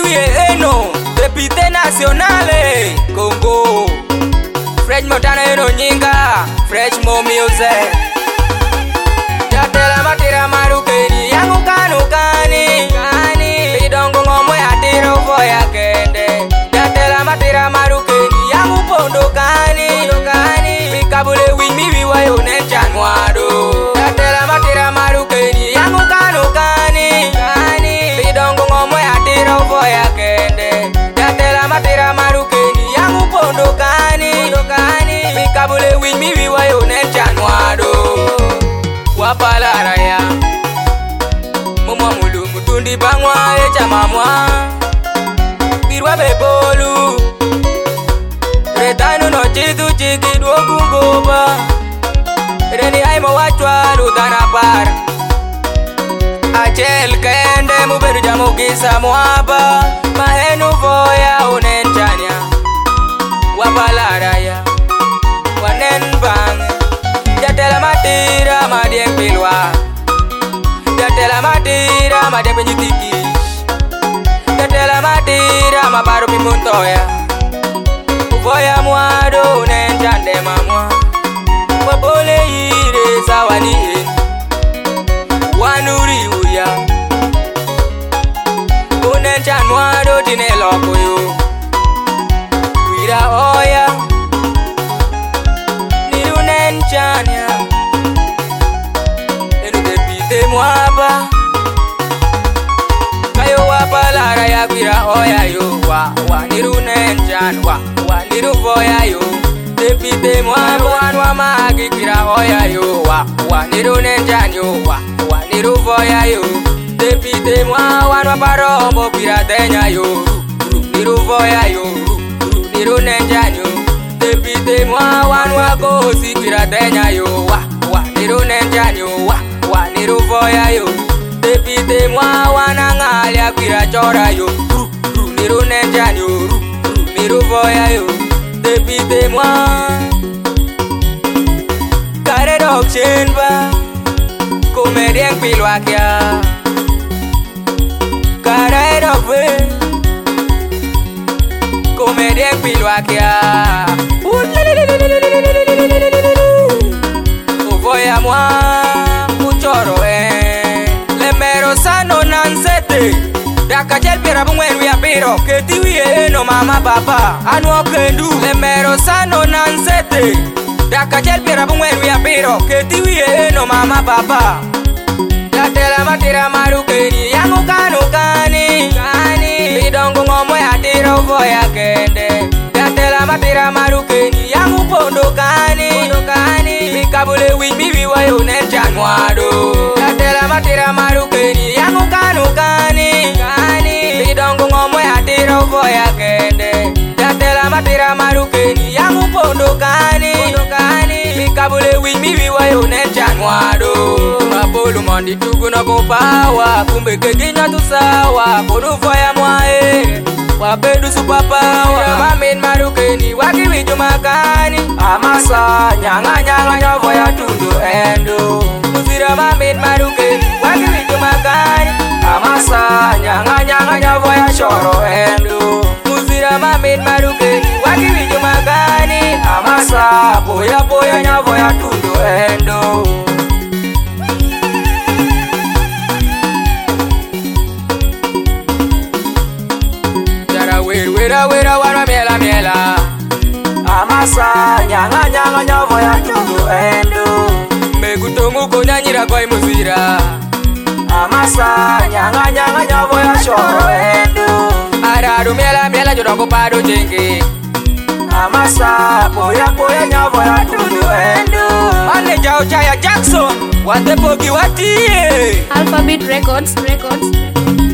eno Depite Nacionale Congo Fresh Montana eno nyinga Fresh Mo Music Jatela matira marukeni yangu kanukani Bidongo ngomwe atira ufo ya kende Jatela matira marukeni yangu pondokani Mikabule wimi wiwayo nenchan wado Jatela matira marukeni yangu kanukani Bidongo ngomwe atira ufo ya kende Jatela matira marukeni yangu pondokani Mikabule wimi wiwayo nenchan wado Wapalara ya Mumwa mulu mutundi bangwa echa mamwa Birwa bebolu Retanu no chitu chiki dwoku ngoba Reni haimo wachwa rutana par Achel kende muberu jamu kisa mwaba Mahenu voya unenchanya Wapalara ya Wanen bang Jatela matira madien pilwa Jatela matira madien penyutiki Jatela matira mabaru pimuntoya Uvoya muado nenchande mamwa Wabole ire sawani en Wanuri uya Unenchan muado tine loko yo Wira oya Chania Enu Depite mwaba Kayo wapalara ya kwira oya yo Wa niru nenchan Wa niru voya yo Depite mwaba Wanwa magi kwira oya yo Wa niru nenchan yo Wa niru voya yo Depite mwaba Wanwa parombo kwira tenya yo Niru voya yo Niru nenchan yo Depite mwa wanwa kosi kwira tenya yo Wa niru nenjan yo Wa niru voya yo Depite mwa wanangalia kwira chora yo Niru nenjan yo Niru voya yo Depite mwa Kare dok chenba Komedien pilwa kya Kare dok ve Komedien pilwa kya Uvoya mwa Uchoro Lemero sano nansete Daka jel pira bungwen ya piro Keti eno mama papa Anwo kendu Lemero sano nansete Daka jel pira bungwen ya piro Keti eno mama papa Jatela matira marukeni yangu kanukani Bidongo ngomwe atira uvoya kende Jatela matira marukeni yangu pondokani Mikabule wimi wiwayo nenchan wado Jatela matira marukeni yangu kanukani Bidongo ngomwe atira uvoya kende Jatela matira marukeni yangu pondokani Mikabule wimi wiwayo nenchan wado Mapolu mondi tugu na kupawa Kumbe keginya tusawa Kodu voya mwae Wabedu superpower Mamin marukeni wakiwiju makani Amasa nyanga nyovo ya tundu endo Kuzira mamin marukeni wakiwiju makani Amasa nyanga nyovo ya shoro endo Kuzira mamin marukeni wakiwiju makani Amasa boya nyovo ya tundu endo Wera wara miela Amasa nyanga nyovo ya tundu endo Megutongu konyanyira kwa imuzira Amasa nyanga nyovo ya shoro endo Araru miela jodongo pado jengi Amasa boya nyovo ya tundu endo Manager Ochaya Jackson Watepogi watie Alphabet Records